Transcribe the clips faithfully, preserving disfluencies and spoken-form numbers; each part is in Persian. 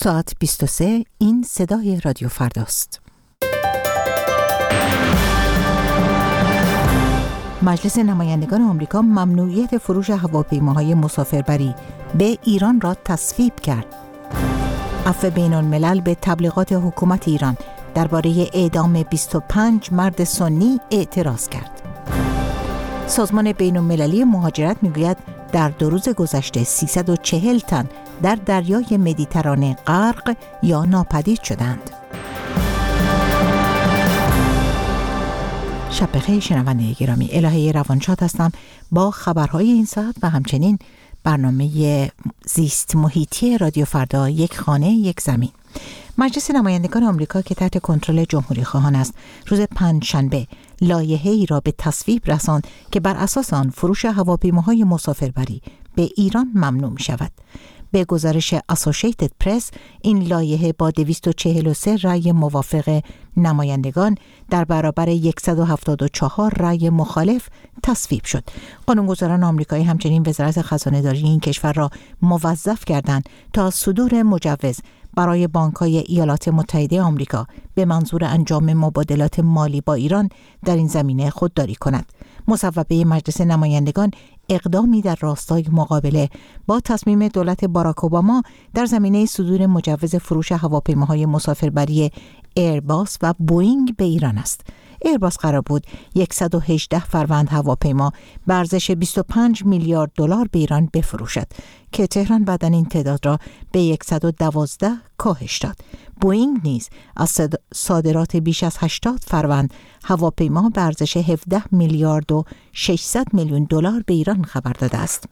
ساعت بیست و سه، این صدای رادیو فرداست. مجلس نمایندگان آمریکا ممنوعیت فروش هواپیماهای مسافربری به ایران را تصویب کرد. عفو بین الملل به تبلیغات حکومت ایران درباره اعدام بیست و پنج مرد سنی اعتراض کرد. سازمان بین المللی مهاجرت میگوید در دو روز گذشته سیصد و چهل تن در دریای مدیترانه غرق یا ناپدید شدند. شب بخیر شنونده گرامی، الهه روانشاد هستم با خبرهای این ساعت و همچنین برنامه زیست محیطی رادیو فردا، یک خانه یک زمین. مجلس نمایندگان آمریکا که تحت کنترل جمهوری خواهان است، روز پنجشنبه لایحه‌ای را به تصویب رساند که بر اساس آن فروش هواپیماهای مسافربری به ایران ممنوع می شود. به گزارش اسوسییتد پرس، این لایحه با دویست و چهل و سه رأی موافق نمایندگان در برابر صد و هفتاد و چهار رأی مخالف تصویب شد. قانونگذاران آمریکایی همچنین وزارت خزانه‌داری این کشور را موظف کردند تا صدور مجوز برای بانک‌های ایالات متحده آمریکا به منظور انجام مبادلات مالی با ایران در این زمینه خودداری کند. مصوبه مجلس نمایندگان اقدامی در راستای مقابله با تصمیم دولت باراک اوباما در زمینه صدور مجوز فروش هواپیماهای مسافربری ایرباس و بوئینگ به ایران است. ایرباس قرار بود صد و هجده فروند هواپیما به ارزش بیست و پنج میلیارد دلار به ایران بفروشد که تهران بعداً این تعداد را به صد و دوازده کاهش داد. بوئینگ نیز از صادرات بیش از هشتاد فروند هواپیما به ارزش هفده میلیارد و ششصد میلیون دلار به ایران خبر داده است.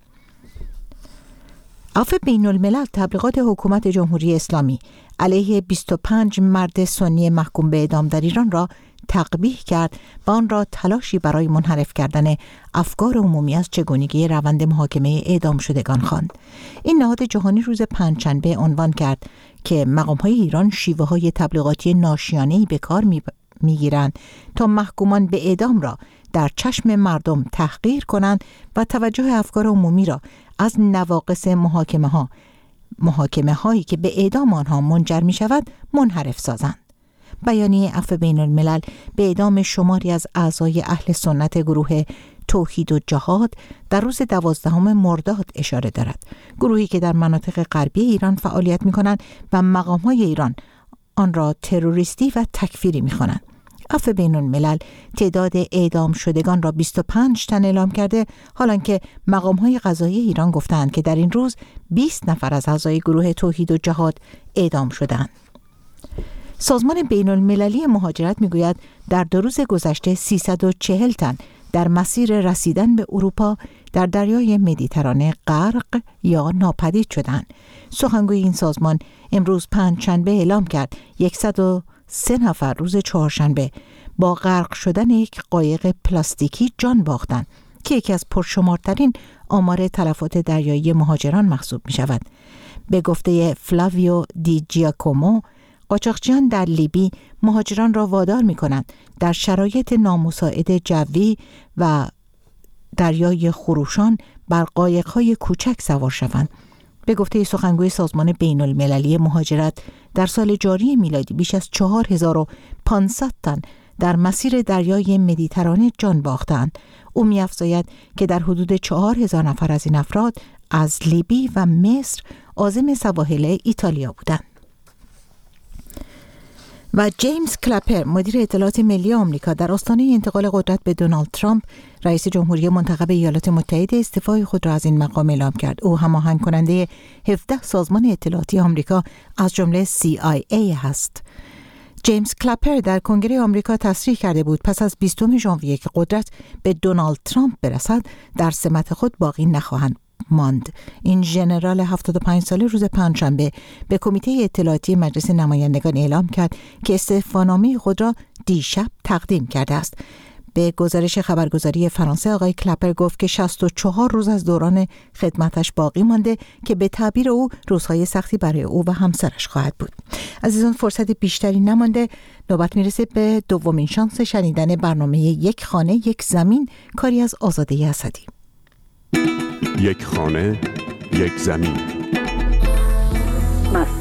عفو بین الملل تبلیغات حکومت جمهوری اسلامی علیه بیست و پنج مرد سنی محکوم به اعدام در ایران را تقبیح کرد و آن را تلاشی برای منحرف کردن افکار عمومی از چگونگی روند محاکمه اعدام شدگان خواند. این نهاد جهانی روز پنجشنبه عنوان کرد که مقام‌های ایران شیوه‌های تبلیغاتی ناشیانه‌ای به کار می‌گیرند تا محکومان به اعدام را در چشم مردم تحقیر کنند و توجه افکار عمومی را از نواقص محاکمه ها محاکمه هایی که به اعدام آنها منجر می شود منحرف سازند. بیانیه عفو بین الملل به اعدام شماری از اعضای اهل سنت گروه توحید و جهاد در روز دوازدهم مرداد اشاره دارد. گروهی که در مناطق غربی ایران فعالیت می کنند و مقام‌های ایران آن را تروریستی و تکفیری می خوانند. عفو بین الملل تعداد اعدام شدگان را بیست و پنج تن اعلام کرده، حالان که مقام‌های قضایی ایران گفتند که در این روز بیست نفر از اعضای گروه توحید و جهاد اعدام شدند. سازمان بین المللی مهاجرت میگوید در دو روز گذشته سیصد و چهل تن در مسیر رسیدن به اروپا در دریای مدیترانه غرق یا ناپدید شدند. سخنگوی این سازمان امروز پنجشنبه اعلام کرد صد و سه نفر روز چهارشنبه با غرق شدن یک قایق پلاستیکی جان باختند که یکی از پرشمارترین آمار تلفات دریایی مهاجران محسوب می شود. به گفته فلاویو دی جیاکومو، قاچاقچیان در لیبی مهاجران را وادار می کنند در شرایط نامساعد جوی و دریای خروشان بر قایق‌های کوچک سوار شوند. به گفته سخنگوی سازمان بین المللی مهاجرت، در سال جاری میلادی بیش از چهار هزار و پانصد تن در مسیر دریای مدیترانه جان باختند. او می‌افزاید که در حدود چهار هزار نفر از این افراد از لیبی و مصر عازم سواحل ایتالیا بودند. و جیمز کلپر، مدیر اطلاعات ملی آمریکا، در آستانه انتقال قدرت به دونالد ترامپ رئیس جمهوری منتخب ایالات متحده استعفای خود را از این مقام اعلام کرد. او هماهنگ کننده هفده سازمان اطلاعاتی آمریکا از جمله سی آی ای هست. جیمز کلپر در کنگره آمریکا تصریح کرده بود پس از بیستم ژانویه که قدرت به دونالد ترامپ برسد در سمت خود باقی نخواهند ماند. این ژنرال هفتاد و پنج ساله روز پنجشنبه به کمیته اطلاعاتی مجلس نمایندگان اعلام کرد که استعفانامه خود را دیشب تقدیم کرده است. به گزارش خبرگزاری فرانسه آقای کلپر گفت که شصت و چهار روز از دوران خدمتش باقی مانده که به تعبیر او روزهای سختی برای او و همسرش خواهد بود. عزیزان، فرصت بیشتری نمانده، نوبت میرسه به دومین شانس شنیدن برنامه یک خانه یک زمین، کاری از آزاده اسدی. یک خانه یک زمین. مسئله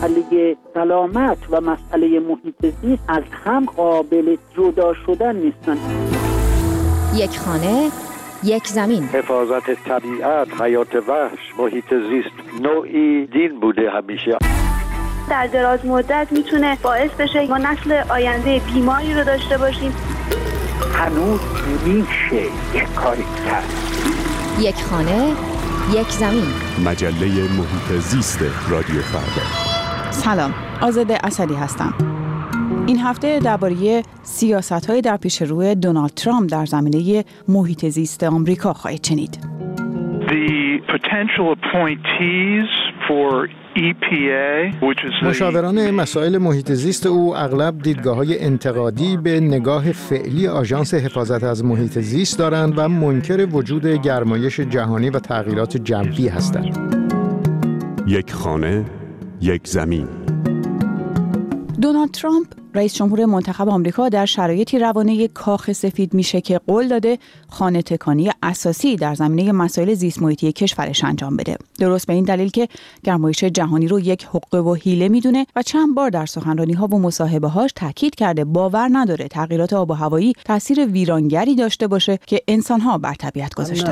مسئله سلامت و مسئله محیط زیست از هم قابل جدا شدن نیستن. یک خانه، یک زمین. حفاظت طبیعت، حیات وحش، محیط زیست نوعی دین بوده همیشه. در دراز مدت میتونه باعث بشه ما نسل آینده بیماری رو داشته باشیم. هنوز میشه یک کاری کرد. یک خانه، یک زمین. مجله محیط زیست رادیو فردا. سلام، آزاده اسدی هستم. این هفته درباره سیاست‌های در پیش روی دونالد ترامپ در زمینه محیط زیست آمریکا خواهید شنید. The potential appointees for ای پی ای مشاوران مسائل محیط زیست او اغلب دیدگاه‌های انتقادی به نگاه فعلی آژانس حفاظت از محیط زیست دارند و منکر وجود گرمایش جهانی و تغییرات جوی هستند. یک خانه، یک زمین. دونالد ترامپ رئیس جمهور منتخب آمریکا در شرایطی روانه کاخ سفید میشه که قول داده خانه تکانی اساسی در زمینه مسائل زیست محیطی کشورش انجام بده. درست به این دلیل که گرمایش جهانی رو یک حقه و حیله میدونه و چند بار در سخنرانی‌ها و مصاحبه‌هاش تاکید کرده باور نداره تغییرات آب و هوایی تاثیر ویرانگری داشته باشه که انسان‌ها بر طبیعت گذاشتن.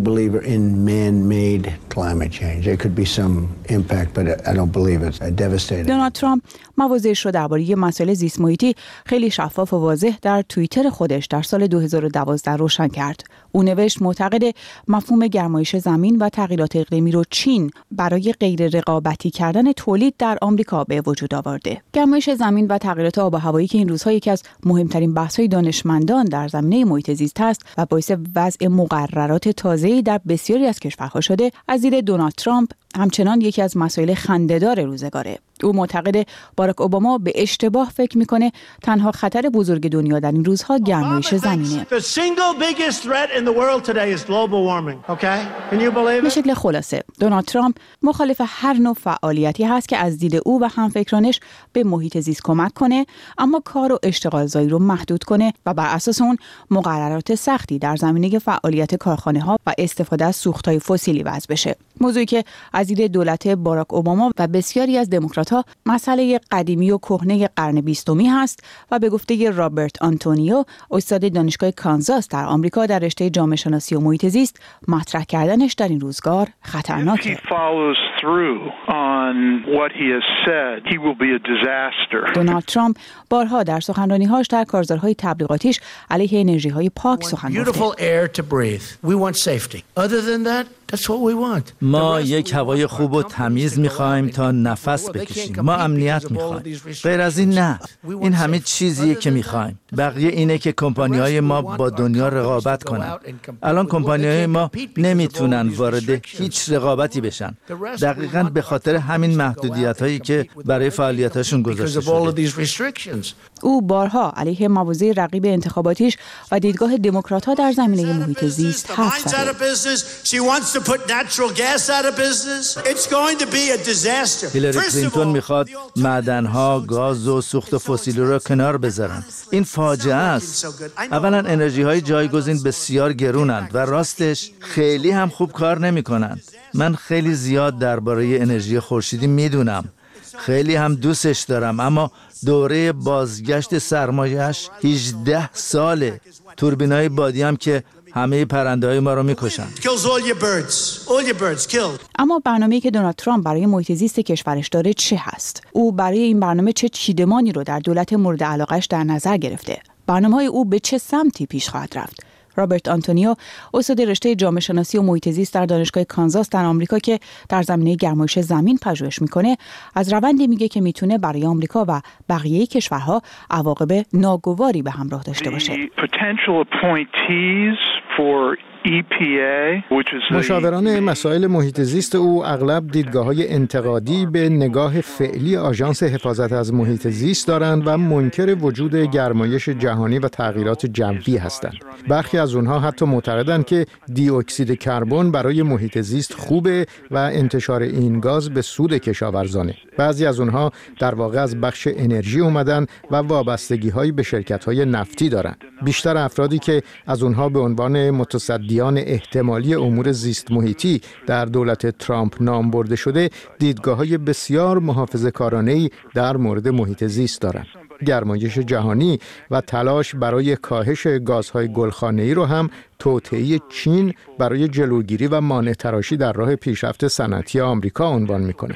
دونالد ترامپ مواضعش رو درباره مسائل زیست محیطی خیلی شفاف و واضح در توییتر خودش در سال دو هزار و دوازده روشن کرد. او نوشت معتقد مفهوم گرمایش زمین و تغییرات اقلیمی رو چین برای غیر رقابتی کردن تولید در آمریکا به وجود آورده. گرمایش زمین و تغییرات آب و هوایی که این روزها یکی از مهمترین بحث‌های دانشمندان در زمینه محیط زیست است و باعث وضع مقررات تازه‌ای در بسیاری از کشورها شده، از دید دونالد ترامپ همچنان یکی از مسائل خنده‌دار روزگاره. او معتقد باراک اوباما به اشتباه فکر میکنه تنها خطر بزرگ دنیا در این روزها گرمایش زمینه. به شکل خلاصه دونالد ترامپ مخالف هر نوع فعالیتی هست که از دید او و همفکرانش به محیط زیست کمک کنه، اما کار و اشتغالزایی رو محدود کنه و بر اساس اون مقررات سختی در زمینه فعالیت کارخانه ها و استفاده از سوخت‌های فسیلی وضع بشه. موضوعی که از دید دولت باراک اوباما و بسیاری از دموکرات‌ها مسئله قدیمی و کهنه قرن بیستمی هست و به گفته رابرت آنتونیو، استاد دانشگاه کانزاس در آمریکا در رشته جامعه شناسی و محیط زیست، مطرح کردنش در این روزگار خطرناکه. دونالد ترامپ بارها در سخنرانی‌هاش در کارزارهای تبلیغاتیش علیه انرژی‌های پاک سخن گفته. ما یک هوای خوب و تمیز می‌خوایم تا نفس بکشیم. ما امنیت می‌خوایم. غیر از این نه. این همه چیزیه که می‌خوایم. بقیه اینه که کمپانی‌های ما با دنیا رقابت کنن. الان کمپانی‌های ما نمیتونن وارد هیچ رقابتی بشن. دقیقاً به خاطر همین محدودیت‌هایی که برای فعالیتاشون گذاشته شده. او بارها علیه مواضع رقیب انتخاباتیش و دیدگاه دموکرات‌ها در زمینه محیط زیست حرف زد. هیلاری کلینتون میخواد معدن‌ها، گاز و سوخت فسیلی رو کنار بذارن. این فاجعه است. اولا انرژی‌های جایگزین بسیار گرونند و راستش خیلی هم خوب کار نمی‌کنند. من خیلی زیاد درباره انرژی خورشیدی میدونم. خیلی هم دوستش دارم، اما دوره بازگشت سرمایه‌اش هجده ساله. توربینای بادی هم که همه پرنده‌های ما رو می‌کشن. اما برنامه‌ای که دونالد ترامپ برای محیط زیست کشورش داره چه هست؟ او برای این برنامه چه چیدمانی رو در دولت مورد علاقه‌اش در نظر گرفته؟ برنامه‌های او به چه سمتی پیش خواهد رفت؟ رابرت آنتونیو، استاد رشته جامعه شناسی و محیط زیست در دانشگاه کانزاس در آمریکا که در زمینه گرمایش زمین پژوهش میکنه، از روندی میگه که میتونه برای آمریکا و بقیه کشورها عواقب ناگواری به همراه داشته باشه. ای پی ای مشاوران مسائل محیط زیست او اغلب دیدگاه‌های انتقادی به نگاه فعلی آژانس حفاظت از محیط زیست دارند و منکر وجود گرمایش جهانی و تغییرات جوی هستند. برخی از اونها حتی معتقدند که دی اکسید کربن برای محیط زیست خوبه و انتشار این گاز به سود کشاورزانه. بعضی از اونها در واقع از بخش انرژی اومدن و وابستگی‌هایی به شرکت‌های نفتی دارند. بیشتر افرادی که از اونها به عنوان متصدی تحدیان احتمالی امور زیست محیطی در دولت ترامپ نام برده شده، دیدگاه‌های بسیار محافظه‌کارانه‌ای در مورد محیط زیست دارند. گرمایش جهانی و تلاش برای کاهش گازهای گلخانه‌ای رو هم توطئه چین برای جلوگیری و مانع تراشی در راه پیشرفت صنعتی آمریکا عنوان می‌کنه.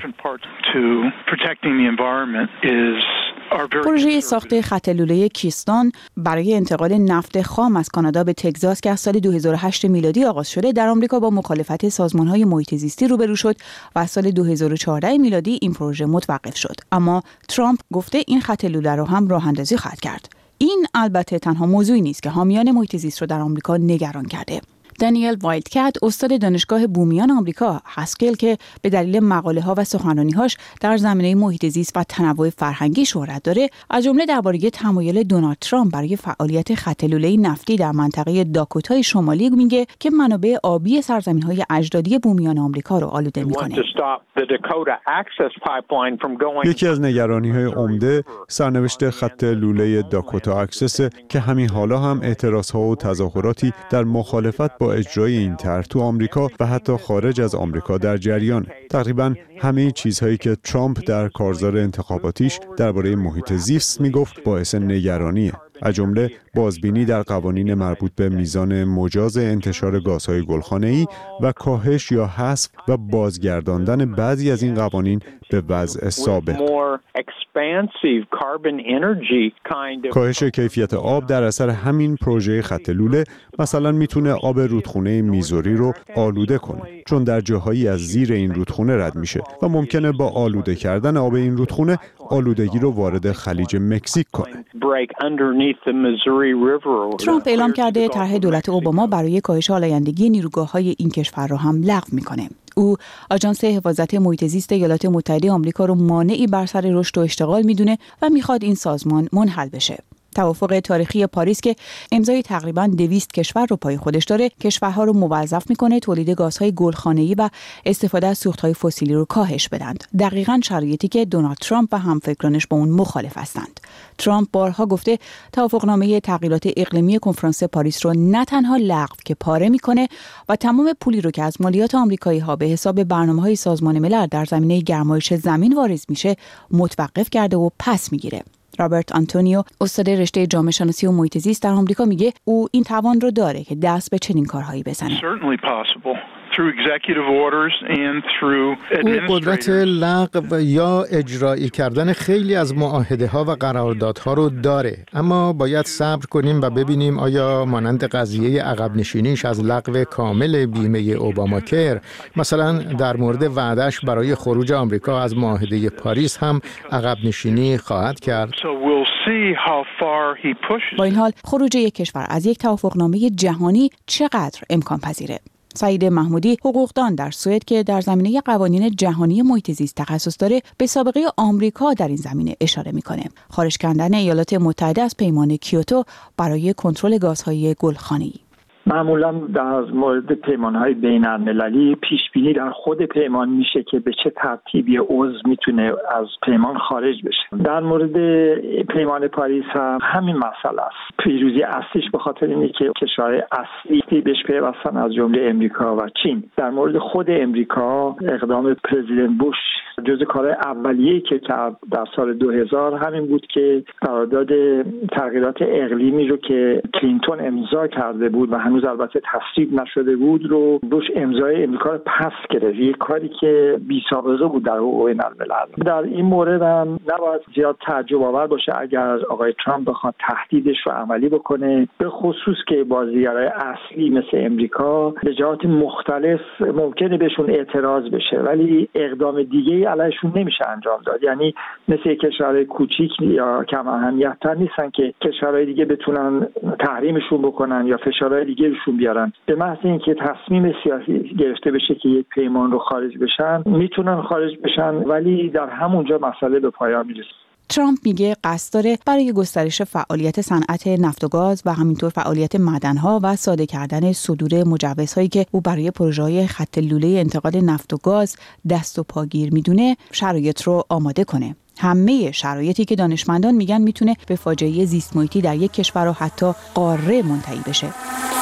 پروژه ساخت خط لوله کیستون برای انتقال نفت خام از کانادا به تگزاس که از سال دو هزار و هشت میلادی آغاز شده، در آمریکا با مخالفت سازمان‌های محیط زیستی روبرو شد و از سال دو هزار و چهارده میلادی این پروژه متوقف شد. اما ترامپ گفته این خط لوله رو هم راه اندازی خواهد کرد. این البته تنها موضوعی نیست که حامیان محیط زیست رو در آمریکا نگران کرده. دانیل وایلدکت، استاد دانشگاه بومیان آمریکا، هاسکل که به دلیل مقاله‌ها و سخنرانی‌هاش در زمینه محیط زیست و تنوع فرهنگی شهرت داره، از جمله درباره تمایل دونالد ترامپ برای فعالیت خط لوله نفتی در منطقه داکوتای شمالی میگه که منابع آبی سرزمین‌های اجدادی بومیان آمریکا رو آلوده می‌کنه. یکی از نگرانی‌های عمده سرنوشت خط لوله داکوتا اکسس که همین حالا هم اعتراض‌ها و تظاهراتی در مخالفت با اجرای این طرح تو آمریکا و حتی خارج از آمریکا در جریان. تقریباً همه چیزهایی که ترامپ در کارزار انتخاباتیش درباره محیط زیست میگفت باعث نگرانیه. از جمله بازبینی در قوانین مربوط به میزان مجاز انتشار گازهای گلخانه‌ای و کاهش یا حذف و بازگرداندن بعضی از این قوانین به وضع سابق. کاهش کیفیت آب در اثر همین پروژه خط لوله مثلا میتونه آب رودخونه میزوری رو آلوده کنه، چون در جاهایی از زیر این رودخونه رد میشه و ممکنه با آلوده کردن آب این رودخونه آلودگی رو وارد خلیج مکزیک کنه. ترامپ اعلام کرده طرح دولت اوباما برای کاهش آلایندگی نیروگاه‌های این کشور را هم لغو می‌کنه. او آژانس حفاظت محیط زیست ایالات متحده آمریکا رو مانعی بر سر رشد و اشتغال می‌دونه و می‌خواد این سازمان منحل بشه. توافق تاریخی پاریس که امضای تقریباً دویست کشور رو پای خودش داره، کشورها رو موظف میکنه تولید گازهای گلخانه‌ای و استفاده از سوختهای فسیلی رو کاهش بدند. دقیقاً شرایطی که دونالد ترامپ و همفکرانش با اون مخالف هستند. ترامپ بارها گفته توافقنامه تغییرات اقلیمی کنفرانس پاریس رو نه تنها لغو که پاره میکنه و تمام پولی رو که از مالیات آمریکایی‌ها به حساب برنامه‌های سازمان ملل در زمینه گرمایش زمین واریز میشه متوقف کرده و پس میگیره. رابرت آنتونیو، استاد رشته جامعه شناسی و محیط زیست در آمریکا، میگه او این توان رو داره که دست به چنین کارهایی بزنه. او قدرت لغو یا اجرایی کردن خیلی از معاهده ها و قراردادها رو داره، اما باید صبر کنیم و ببینیم آیا مانند قضیه عقب نشینیش از لغو کامل بیمه اوباماکر، مثلا در مورد وعدهش برای خروج آمریکا از معاهده پاریس هم عقب نشینی خواهد کرد. با این حال خروج یک کشور از یک توافقنامه جهانی چقدر امکان پذیره؟ سعید محمودی، حقوقدان در سوئد که در زمینه قوانین جهانی محیط زیست تخصص داره، به سابقه آمریکا در این زمینه اشاره میکنه. خارج کردن ایالات متحده از پیمان کیوتو برای کنترل گازهای گلخانه‌ای. معمولا در مورد پیمان‌های بین‌المللی پیش‌بینی در خود پیمان میشه که به چه ترتیبی عضو میتونه از پیمان خارج بشه. در مورد پیمان پاریس هم همین مسئله است. پیروزی اصلیش به خاطر اینه که کشورهای اصلی بهش پیوستن از جمله امریکا و چین. در مورد خود امریکا اقدام پرزیدنت بوش جزء کارهای اولیه‌ای که کرد در سال دو هزار همین بود که قرارداد تغییرات اقلیمی رو که کلینتون امضا کرده بود و هنوز البته تصویب نشده بود رو بوش امضای امریکا رو پس گرفت، یک کاری که بی سابقه بود در حقوق بین‌الملل. در این مورد هم نباید زیاد تعجب آور باشه اگر آقای ترامپ بخواد تهدیدش رو عملی بکنه، به خصوص که بازیگرای اصلی مثل امریکا به جهات مختلف ممکنه بهشون اعتراض بشه ولی اقدام دیگه علیشون نمیشه انجام داد. یعنی مثل کشورهای کوچیک یا کم اهمیت‌تر نیستن که کشورهای دیگه بتونن تحریمشون بکنن یا فشارهای دیگه روشون بیارن. به محض اینکه تصمیم سیاسی گرفته بشه که یک پیمان رو خارج بشن میتونن خارج بشن ولی در همونجا مسئله به پایان میرسه. ترامپ میگه قصد داره برای گسترش فعالیت صنعت نفت و گاز و همینطور فعالیت معدن‌ها و ساده کردن صدور مجوزهایی که او برای پروژه‌های خط لوله انتقال نفت و گاز دست و پاگیر میدونه شرایط رو آماده کنه. همه شرایطی که دانشمندان میگن میتونه به فاجعه زیست محیطی در یک کشور و حتی قاره منتهی بشه.